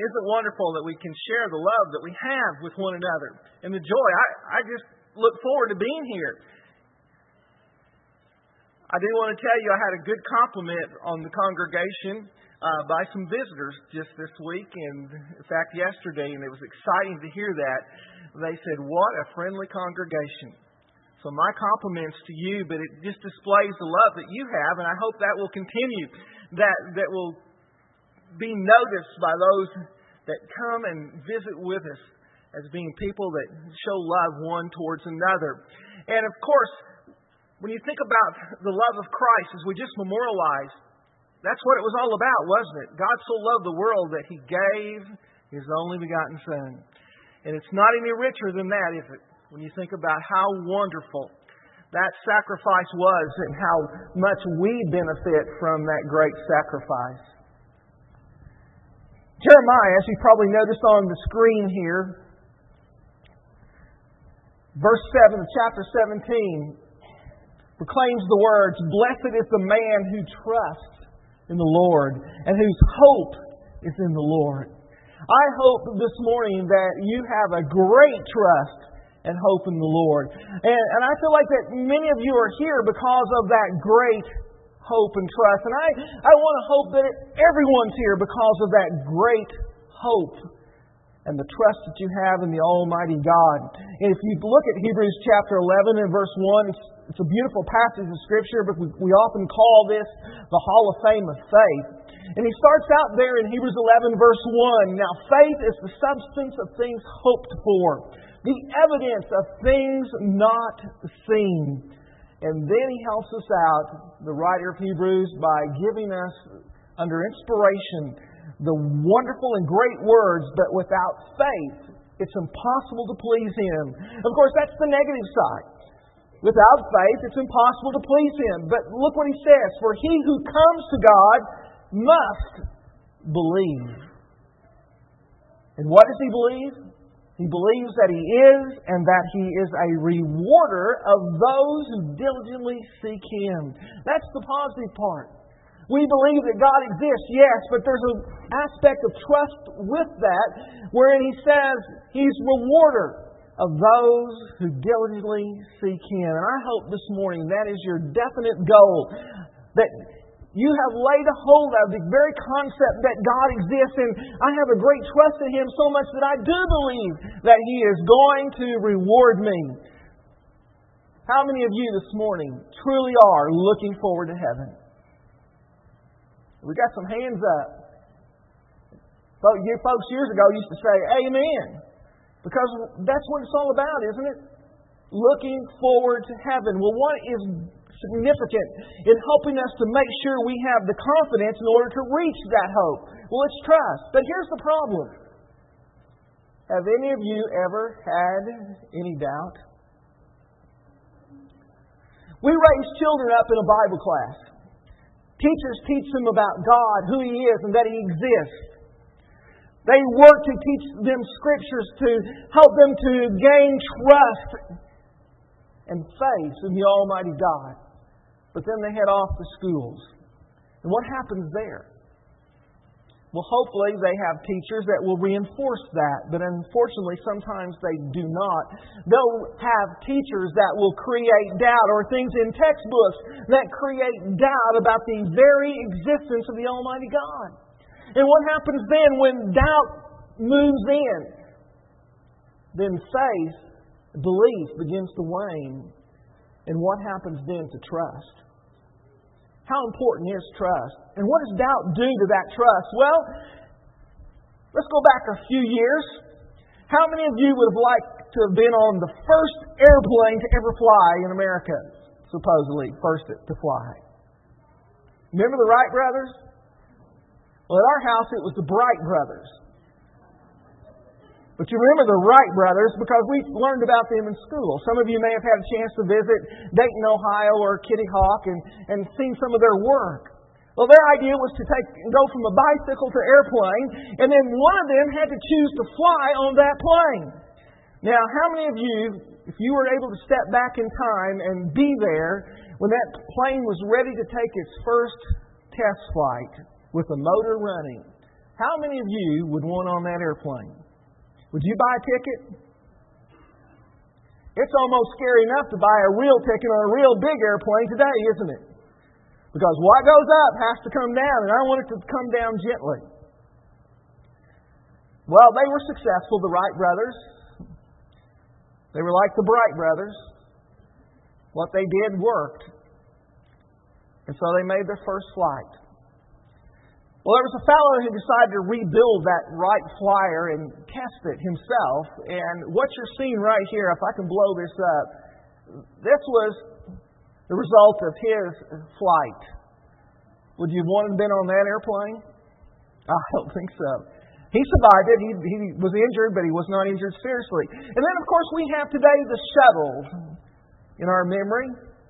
it wonderful that we can share the love that we have with one another and the joy? I just look forward to being here. I do want to tell you I had a good compliment on the congregation by some visitors just this week, and in fact yesterday, and it was exciting to hear that. They said, "What a friendly congregation." So my compliments to you, but it just displays the love that you have, and I hope that will continue, that will be noticed by those that come and visit with us as being people that show love one towards another. And of course, when you think about the love of Christ, as we just memorialized, that's what it was all about, wasn't it? God so loved the world that He gave His only begotten Son. And it's not any richer than that, is it? When you think about how wonderful that sacrifice was and how much we benefit from that great sacrifice. Jeremiah, as you probably noticed on the screen here, verse 7 of chapter 17, proclaims the words, "Blessed is the man who trusts in the Lord and whose hope is in the Lord." I hope this morning that you have a great trust and hope in the Lord. And I feel like that many of you are here because of that great hope and trust. And I want to hope that everyone's here because of that great hope and the trust that you have in the Almighty God. And if you look at Hebrews chapter 11 and verse 1, it's a beautiful passage of Scripture, but we often call this the Hall of Fame of Faith. And he starts out there in Hebrews 11 verse 1. Now faith is the substance of things hoped for, the evidence of things not seen. And then he helps us out, the writer of Hebrews, by giving us, under inspiration, the wonderful and great words, but without faith, it's impossible to please Him. Of course, that's the negative side. Without faith, it's impossible to please Him. But look what he says, "For he who comes to God must believe." And what does he believe? He believes that He is, and that He is a rewarder of those who diligently seek Him. That's the positive part. We believe that God exists, yes, but there's an aspect of trust with that, wherein He says He's rewarder of those who diligently seek Him. And I hope this morning that is your definite goal, that you have laid a hold of the very concept that God exists, and I have a great trust in Him so much that I do believe that He is going to reward me. How many of you this morning truly are looking forward to heaven? We got some hands up. You folks years ago used to say amen, because that's what it's all about, isn't it? Looking forward to heaven. Well, what is significant in helping us to make sure we have the confidence in order to reach that hope? Well, it's trust. But here's the problem. Have any of you ever had any doubt? We raise children up in a Bible class. Teachers teach them about God, who He is, and that He exists. They work to teach them Scriptures to help them to gain trust and faith in the Almighty God. But then they head off to schools. And what happens there? Well, hopefully they have teachers that will reinforce that. But unfortunately, sometimes they do not. They'll have teachers that will create doubt, or things in textbooks that create doubt about the very existence of the Almighty God. And what happens then when doubt moves in? Then faith, belief begins to wane. And what happens then to trust? How important is trust? And what does doubt do to that trust? Well, let's go back a few years. How many of you would have liked to have been on the first airplane to ever fly in America? Supposedly, first to fly. Remember the Wright brothers? Well, at our house, it was the Bright brothers. But you remember the Wright brothers because we learned about them in school. Some of you may have had a chance to visit Dayton, Ohio, or Kitty Hawk and seen some of their work. Well, their idea was to go from a bicycle to airplane, and then one of them had to choose to fly on that plane. Now, how many of you, if you were able to step back in time and be there when that plane was ready to take its first test flight with the motor running, How many of you would want on that airplane? Would you buy a ticket? It's almost scary enough to buy a real ticket on a real big airplane today, isn't it? Because what goes up has to come down, and I want it to come down gently. Well, they were successful, the Wright brothers. They were like the Bright brothers. What they did worked. And so they made their first flight. Well, there was a fellow who decided to rebuild that Wright Flyer and test it himself. And what you're seeing right here, if I can blow this up, this was the result of his flight. Would you have wanted to have been on that airplane? I don't think so. He survived it. He was injured, but he was not injured seriously. And then, of course, we have today the shuttle in our memory.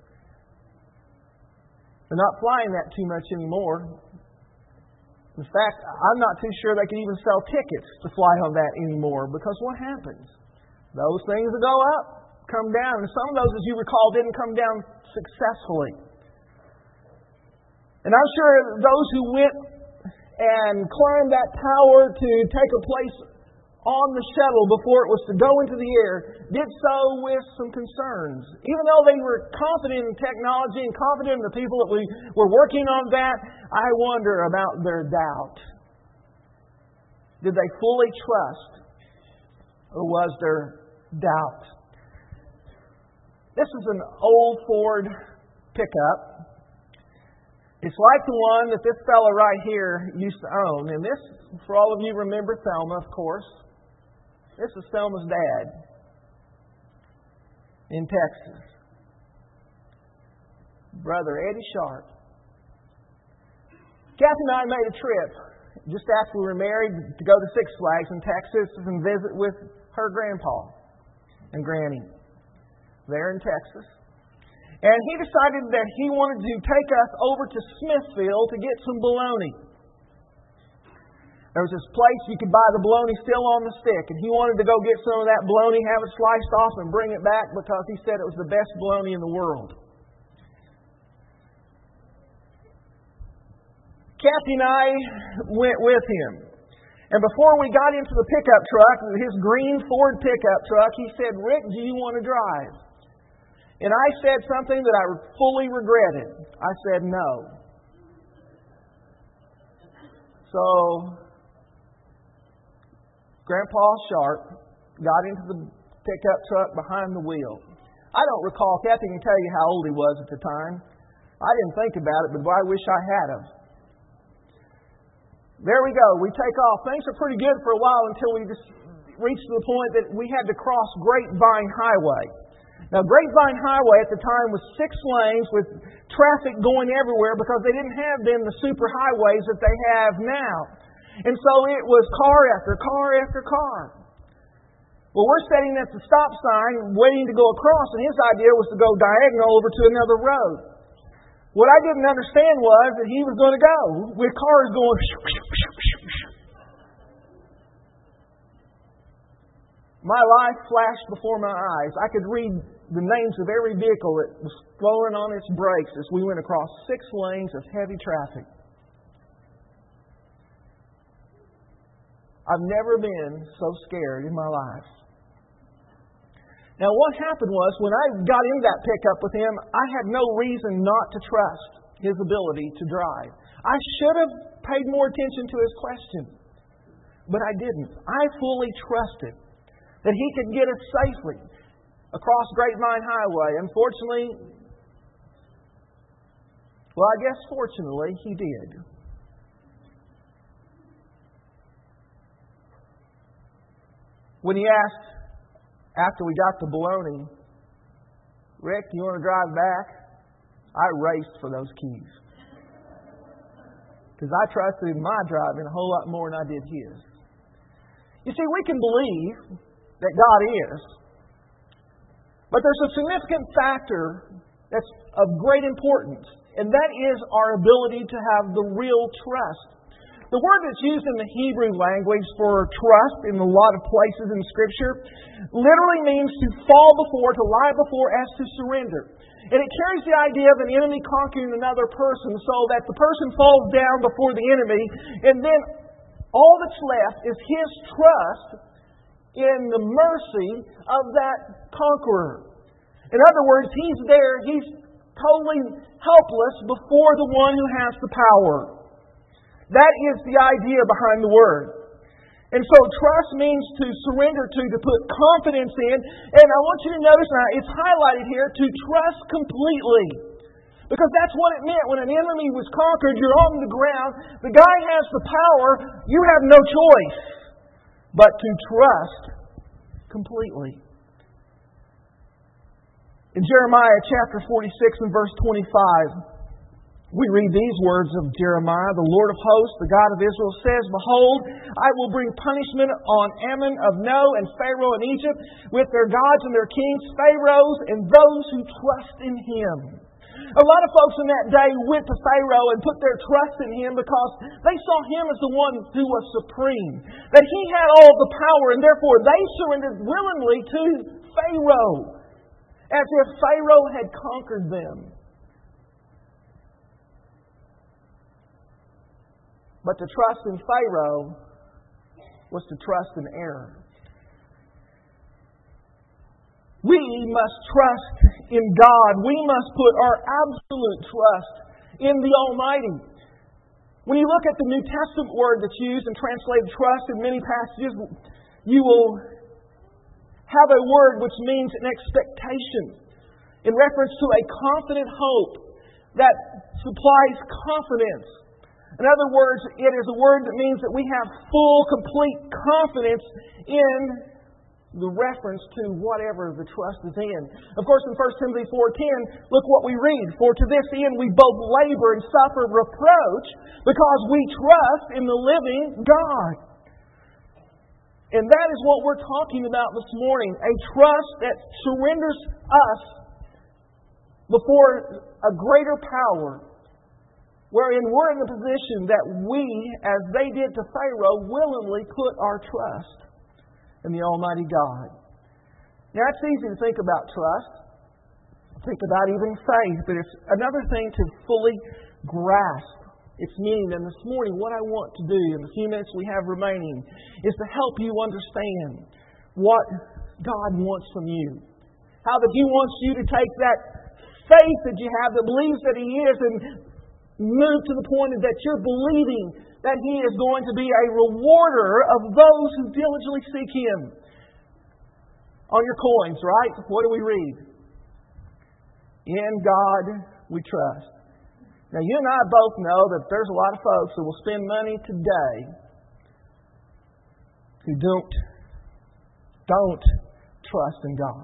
They're not flying that too much anymore. In fact, I'm not too sure they can even sell tickets to fly on that anymore, because what happens? Those things that go up come down, and some of those, as you recall, didn't come down successfully. And I'm sure those who went and climbed that tower to take a place on the shuttle before it was to go into the air did so with some concerns. Even though they were confident in technology and confident in the people that we were working on that, I wonder about their doubt. Did they fully trust, or was there doubt? This is an old Ford pickup. It's like the one that this fellow right here used to own. And this, for all of you remember Thelma, of course. This is Thelma's dad in Texas. Brother Eddie Sharp. Kathy and I made a trip just after we were married to go to Six Flags in Texas and visit with her grandpa and granny there in Texas. And he decided that he wanted to take us over to Smithfield to get some bologna. There was this place you could buy the bologna still on the stick, and he wanted to go get some of that bologna, have it sliced off, and bring it back because he said it was the best bologna in the world. Kathy and I went with him. And before we got into the pickup truck, his green Ford pickup truck, he said, "Rick, do you want to drive?" And I said something that I fully regretted. I said no. So, Grandpa Sharp got into the pickup truck behind the wheel. I don't recall, Kathy can tell you how old he was at the time. I didn't think about it, but boy, I wish I had him. There we go. We take off. Things are pretty good for a while until we just reached the point that we had to cross Grapevine Highway. Now, Grapevine Highway at the time was 6 lanes with traffic going everywhere because they didn't have then the super highways that they have now. And so it was car after car after car. Well, we're sitting at the stop sign waiting to go across, and his idea was to go diagonal over to another road. What I didn't understand was that he was going to go with cars going. My life flashed before my eyes. I could read the names of every vehicle that was flowing on its brakes as we went across 6 lanes of heavy traffic. I've never been so scared in my life. Now, what happened was, when I got into that pickup with him, I had no reason not to trust his ability to drive. I should have paid more attention to his question, but I didn't. I fully trusted that he could get us safely across Grapevine Highway. Unfortunately, well, I guess fortunately, he did. When he asked, after we got the bologna, "Rick, you want to drive back?" I raced for those keys. Because I trusted my driving a whole lot more than I did his. You see, we can believe that God is. But there's a significant factor that's of great importance, and that is our ability to have the real trust. The word that's used in the Hebrew language for trust in a lot of places in Scripture literally means to fall before, to lie before, as to surrender. And it carries the idea of an enemy conquering another person so that the person falls down before the enemy, and then All that's left is his trust in the mercy of that conqueror. In other words, he's there, he's totally helpless before the one who has the power. That is the idea behind the word. And so trust means to surrender to put confidence in. And I want you to notice now, it's highlighted here, to trust completely. Because that's what it meant when an enemy was conquered, you're on the ground, the guy has the power, you have no choice but to trust completely. In Jeremiah chapter 46 and verse 25, we read these words of Jeremiah, "The Lord of hosts, the God of Israel, says, Behold, I will bring punishment on Ammon of No and Pharaoh in Egypt with their gods and their kings, pharaohs, and those who trust in him." A lot of folks in that day went to Pharaoh and put their trust in him because they saw him as the one who was supreme, that he had all the power, and therefore they surrendered willingly to Pharaoh, as if Pharaoh had conquered them. But to trust in Pharaoh was to trust in error. We must trust in God. We must put our absolute trust in the Almighty. When you look at the New Testament word that's used and translated trust in many passages, you will have a word which means an expectation in reference to a confident hope that supplies confidence. In other words, it is a word that means that we have full, complete confidence in the reference to whatever the trust is in. Of course, in 1 Timothy 4:10, look what we read. "For to this end we both labor and suffer reproach, because we trust in the living God." And that is what we're talking about this morning. A trust that surrenders us before a greater power, wherein we're in the position that we, as they did to Pharaoh, willingly put our trust in the Almighty God. Now, it's easy to think about trust, think about even faith, but it's another thing to fully grasp its meaning. And this morning, what I want to do in the few minutes we have remaining is to help you understand what God wants from you. How that He wants you to take that faith that you have, that believes that He is, and move to the point that you're believing that He is going to be a rewarder of those who diligently seek Him. On your coins, right? What do we read? In God we trust. Now, you and I both know that there's a lot of folks who will spend money today who don't trust in God.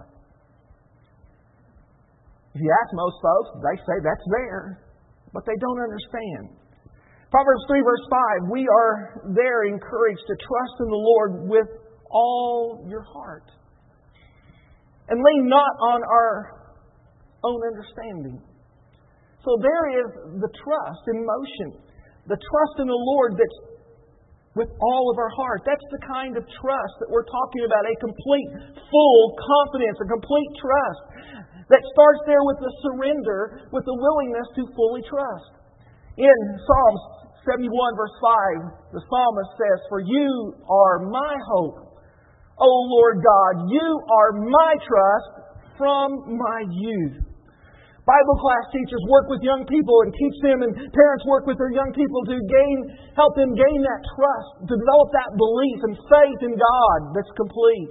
If you ask most folks, they say that's there, but they don't understand. Proverbs 3 verse 5, we are there encouraged to trust in the Lord with all your heart. And lean not on our own understanding. So there is the trust in motion. The trust in the Lord that's with all of our heart. That's the kind of trust that we're talking about. A complete, full confidence, a complete trust that starts there with the surrender, with the willingness to fully trust. In Psalms 71 verse 5, the psalmist says, "For you are my hope, O Lord God, you are my trust from my youth." Bible class teachers work with young people and teach them, and parents work with their young people to help them gain that trust, to develop that belief and faith in God that's complete.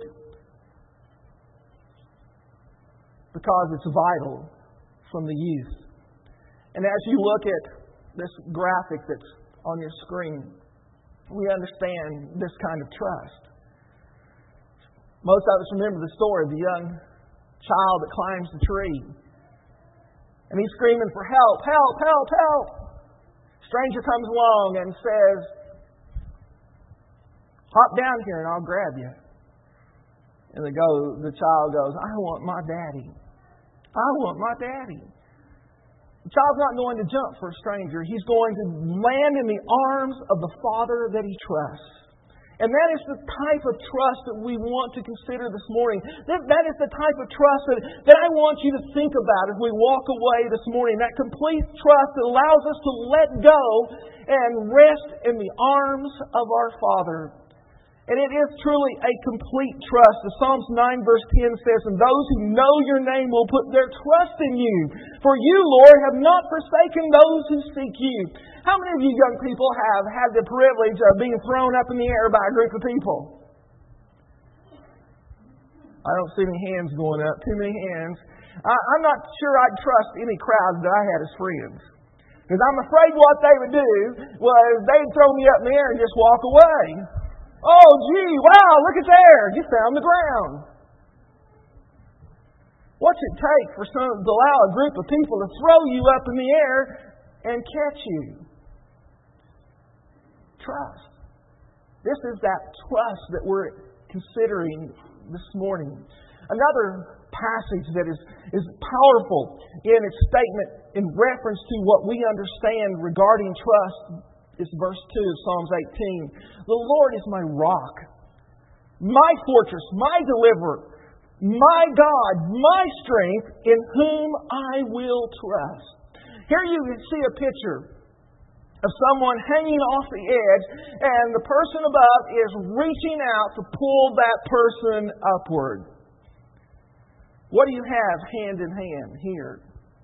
Because it's vital from the youth. And as you look at this graphic that's on your screen, we understand this kind of trust. Most of us remember the story of the young child that climbs the tree. And he's screaming for help, help, help, help. Stranger comes along and says, "Hop down here and I'll grab you." And the child goes, "I want my daddy. I want my daddy." The child's not going to jump for a stranger. He's going to land in the arms of the Father that he trusts. And that is the type of trust that we want to consider this morning. That is the type of trust that I want you to think about as we walk away this morning. That complete trust that allows us to let go and rest in the arms of our Father. And it is truly a complete trust. As Psalms 9 verse 10 says, "And those who know your name will put their trust in you. For you, Lord, have not forsaken those who seek you." How many of you young people have had the privilege of being thrown up in the air by a group of people? I don't see any hands going up. Too many hands. I'm not sure I'd trust any crowd that I had as friends. Because I'm afraid what they would do was they'd throw me up in the air and just walk away. "Oh, gee, wow, look at there. You found the ground." What's it take for to allow a group of people to throw you up in the air and catch you? Trust. This is that trust that we're considering this morning. Another passage that is powerful in its statement in reference to what we understand regarding trust is verse 2 of Psalms 18. "The Lord is my rock, my fortress, my deliverer, my God, my strength, in whom I will trust." Here you see a picture of someone hanging off the edge, and the person above is reaching out to pull that person upward. What do you have hand in hand here?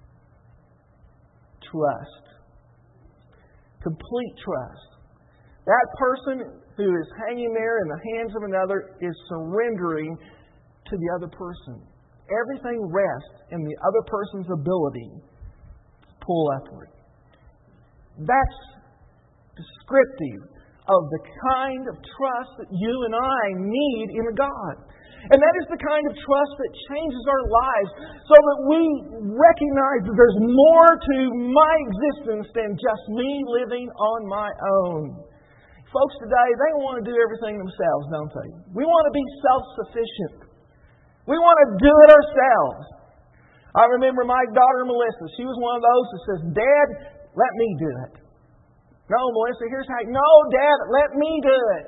Trust. Complete trust. That person who is hanging there in the hands of another is surrendering to the other person. Everything rests in the other person's ability to pull upward. That's descriptive of the kind of trust that you and I need in a God. And that is the kind of trust that changes our lives so that we recognize that there's more to my existence than just me living on my own. Folks today, they want to do everything themselves, don't they? We want to be self-sufficient. We want to do it ourselves. I remember my daughter Melissa. She was one of those that says, "Dad, let me do it." "No, Melissa, here's how." "No, Dad, let me do it."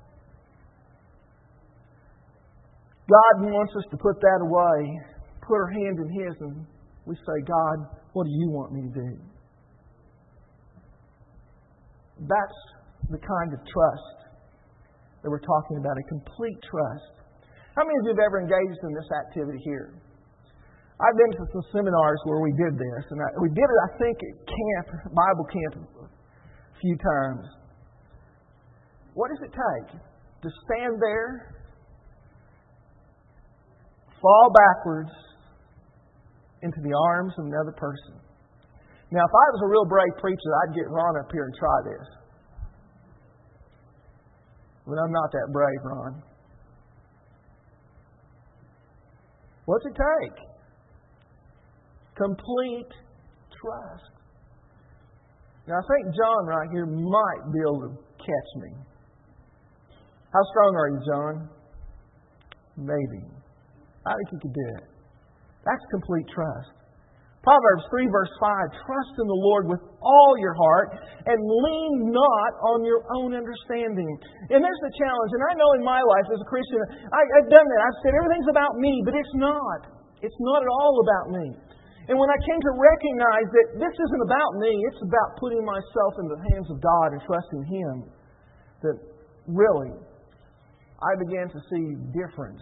God wants us to put that away, put our hand in His, and we say, "God, what do you want me to do?" That's the kind of trust that we're talking about, a complete trust. How many of you have ever engaged in this activity here? I've been to some seminars where we did this, and we did it, I think, at camp, Bible camp, a few times. What does it take to stand there, fall backwards into the arms of another person? Now, if I was a real brave preacher, I'd get Ron up here and try this. But I'm not that brave, Ron. What's it take? Complete trust. Now, I think John right here might be able to catch me. How strong are you, John? Maybe. I think you could do it. That's complete trust. Proverbs 3 verse 5, "Trust in the Lord with all your heart and lean not on your own understanding." And there's the challenge. And I know in my life as a Christian, I've done that. I've said everything's about me, but it's not. It's not at all about me. And when I came to recognize that this isn't about me, it's about putting myself in the hands of God and trusting Him, that really I began to see difference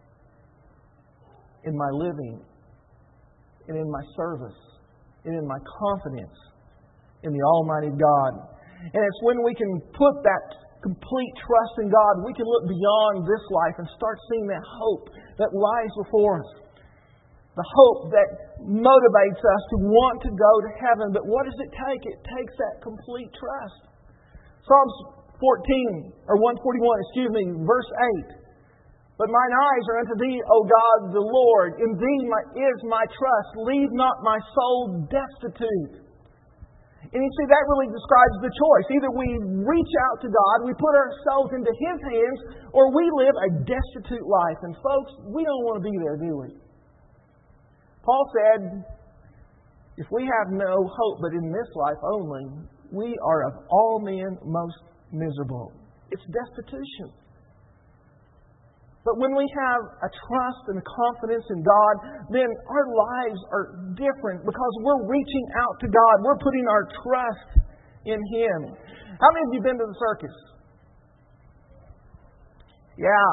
in my living, and in my service, and in my confidence in the Almighty God. And it's when we can put that complete trust in God, we can look beyond this life and start seeing that hope that lies before us. The hope that motivates us to want to go to heaven. But what does it take? It takes that complete trust. Psalms 141, verse 8. "But mine eyes are unto Thee, O God, the Lord. In Thee is my trust. Leave not my soul destitute." And you see, that really describes the choice. Either we reach out to God, we put ourselves into His hands, or we live a destitute life. And folks, we don't want to be there, do we? Paul said, if we have no hope but in this life only, we are of all men most miserable. It's destitution. But when we have a trust and a confidence in God, then our lives are different because we're reaching out to God. We're putting our trust in Him. How many of you been to the circus? Yeah.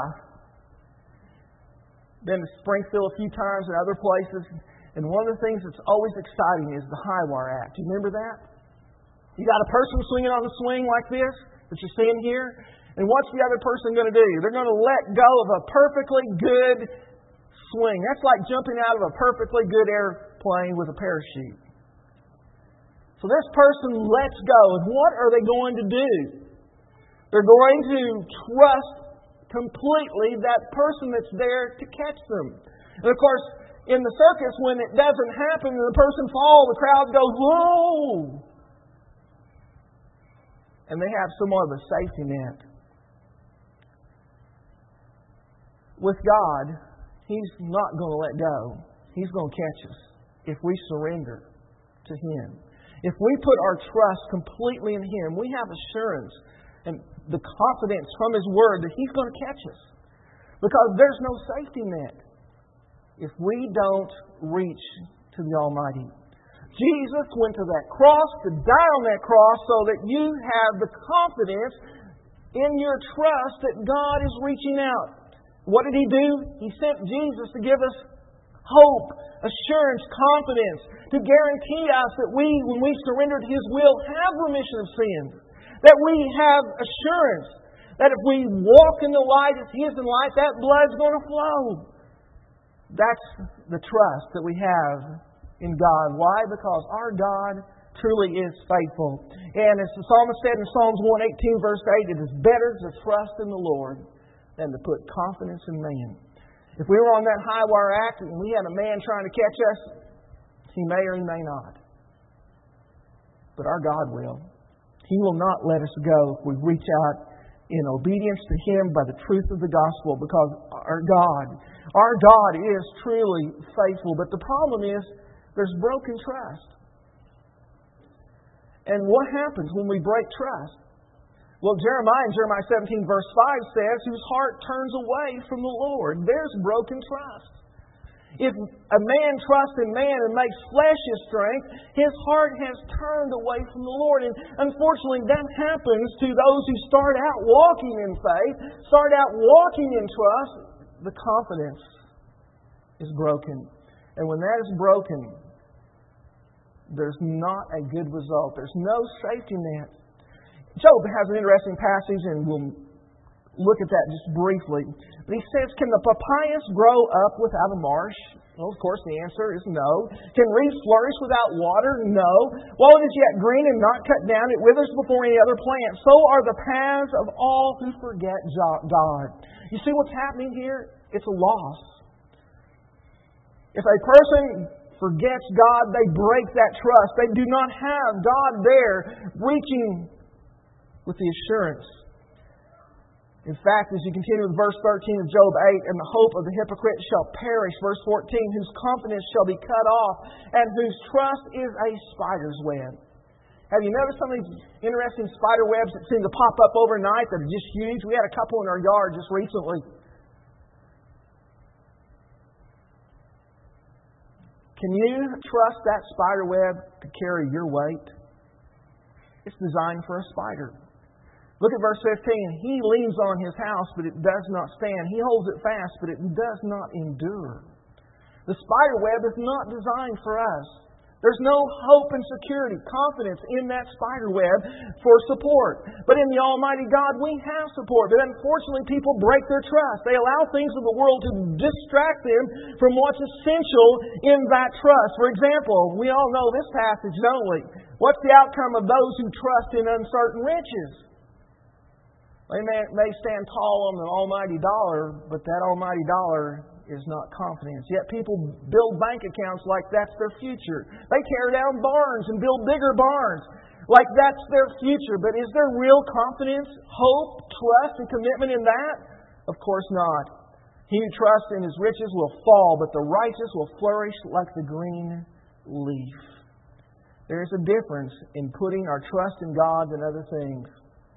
Been to Springfield a few times and other places. And one of the things that's always exciting is the high wire act. Do you remember that? You got a person swinging on the swing like this that you're seeing here. And what's the other person going to do? They're going to let go of a perfectly good swing. That's like jumping out of a perfectly good airplane with a parachute. So this person lets go. And what are they going to do? They're going to trust completely that person that's there to catch them. And of course, in the circus, when it doesn't happen and the person falls, the crowd goes, whoa! And they have somewhat of a safety net. With God, He's not going to let go. He's going to catch us if we surrender to Him. If we put our trust completely in Him, we have assurance and the confidence from His Word that He's going to catch us. Because there's no safety net if we don't reach to the Almighty. Jesus went to that cross to die on that cross so that you have the confidence in your trust that God is reaching out. What did He do? He sent Jesus to give us hope, assurance, confidence, to guarantee us that we, when we surrender to His will, have remission of sins. That we have assurance that if we walk in the light as He is in light, that blood's going to flow. That's the trust that we have in God. Why? Because our God truly is faithful. And as the psalmist said in Psalms 118, verse 8, it is better to trust in the Lord than to put confidence in man. If we were on that high wire act and we had a man trying to catch us, he may or he may not. But our God will. He will not let us go if we reach out in obedience to Him by the truth of the gospel, because our God is truly faithful. But the problem is there's broken trust. And what happens when we break trust? Well, Jeremiah in Jeremiah 17 verse 5 says, whose heart turns away from the Lord. There's broken trust. If a man trusts in man and makes flesh his strength, his heart has turned away from the Lord. And unfortunately, that happens to those who start out walking in faith, start out walking in trust. The confidence is broken. And when that is broken, there's not a good result. There's no safety net. Job has an interesting passage, and we'll look at that just briefly. But he says, can the papyrus grow up without a marsh? Well, of course, the answer is no. Can reeds flourish without water? No. While it is yet green and not cut down, it withers before any other plant. So are the paths of all who forget God. You see what's happening here? It's a loss. If a person forgets God, they break that trust. They do not have God there reaching with the assurance. In fact, as you continue with verse 13 of Job 8, and the hope of the hypocrite shall perish, verse 14, whose confidence shall be cut off, and whose trust is a spider's web. Have you noticed some of these interesting spider webs that seem to pop up overnight that are just huge? We had a couple in our yard just recently. Can you trust that spider web to carry your weight? It's designed for a spider. Look at verse 15. He leans on his house, but it does not stand. He holds it fast, but it does not endure. The spider web is not designed for us. There's no hope and security, confidence in that spider web for support. But in the Almighty God, we have support. But unfortunately, people break their trust. They allow things of the world to distract them from what's essential in that trust. For example, we all know this passage, don't we? What's the outcome of those who trust in uncertain riches? They may stand tall on the almighty dollar, but that almighty dollar is not confidence. Yet people build bank accounts like that's their future. They tear down barns and build bigger barns like that's their future. But is there real confidence, hope, trust, and commitment in that? Of course not. He who trusts in his riches will fall, but the righteous will flourish like the green leaf. There is a difference in putting our trust in God than other things.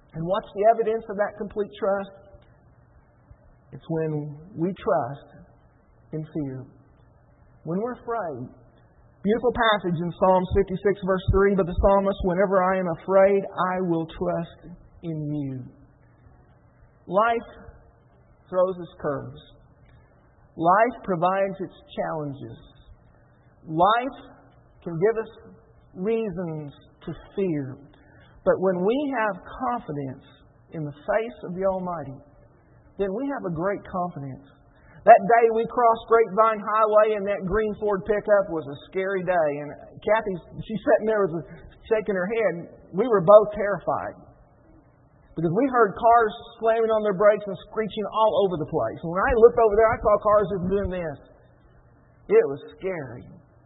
And what's the evidence of that complete trust? It's when we trust in fear. When we're afraid. Beautiful passage in Psalms 56 verse 3, but the psalmist, whenever I am afraid, I will trust in you. Life throws its curves. Life provides its challenges. Life can give us reasons to fear. But when we have confidence in the face of the Almighty, then we have a great confidence. That day we crossed Grapevine Highway and that green Ford pickup was a scary day. And Kathy, she's sitting there shaking her head. We were both terrified. Because we heard cars slamming on their brakes and screeching all over the place. And when I looked over there, I saw cars just doing this. It was scary.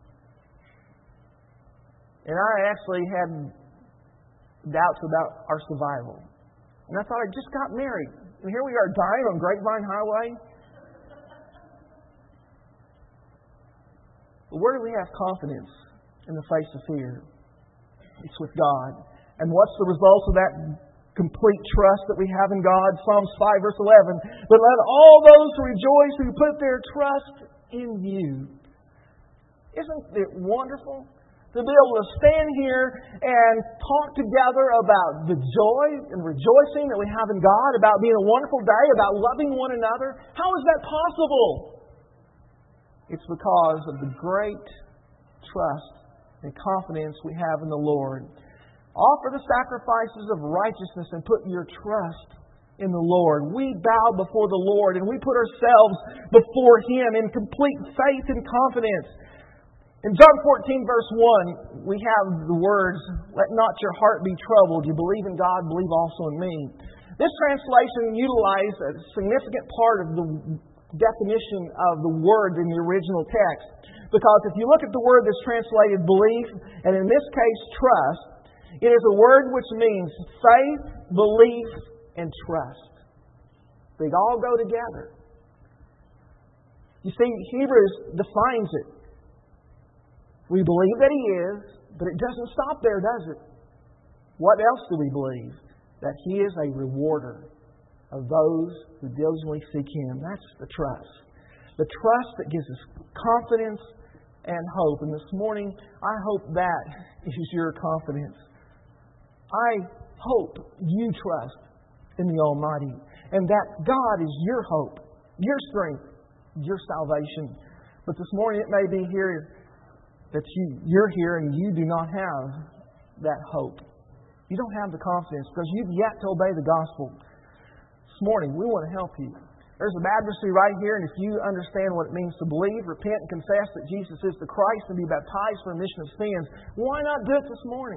And I actually had doubts about our survival. And I thought, I just got married. And here we are dying on Grapevine Highway. But where do we have confidence in the face of fear? It's with God. And what's the result of that complete trust that we have in God? Psalms 5 verse 11. But let all those rejoice who put their trust in you. Isn't it wonderful to be able to stand here and talk together about the joy and rejoicing that we have in God, about being a wonderful day, about loving one another? How is that possible? It's because of the great trust and confidence we have in the Lord. Offer the sacrifices of righteousness and put your trust in the Lord. We bow before the Lord and we put ourselves before Him in complete faith and confidence. In John 14 verse 1, we have the words, "Let not your heart be troubled. You believe in God, believe also in me." This translation utilized a significant part of the definition of the word in the original text. Because if you look at the word that's translated belief, and in this case trust, it is a word which means faith, belief, and trust. They all go together. You see, Hebrews defines it. We believe that He is, but it doesn't stop there, does it? What else do we believe? That He is a rewarder of those who diligently seek Him. That's the trust. The trust that gives us confidence and hope. And this morning, I hope that is your confidence. I hope you trust in the Almighty and that God is your hope, your strength, your salvation. But this morning it may be here that you're here and you do not have that hope. You don't have the confidence because you've yet to obey the gospel. This morning we want to help you. There's a baptistry right here, and if you understand what it means to believe, repent, and confess that Jesus is the Christ and be baptized for remission of sins, why not do it this morning?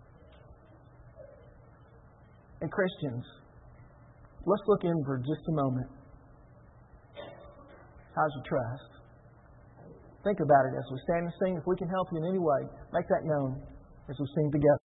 And Christians, let's look in for just a moment. How's your trust? Think about it as we stand and sing. If we can help you in any way, make that known as we sing together.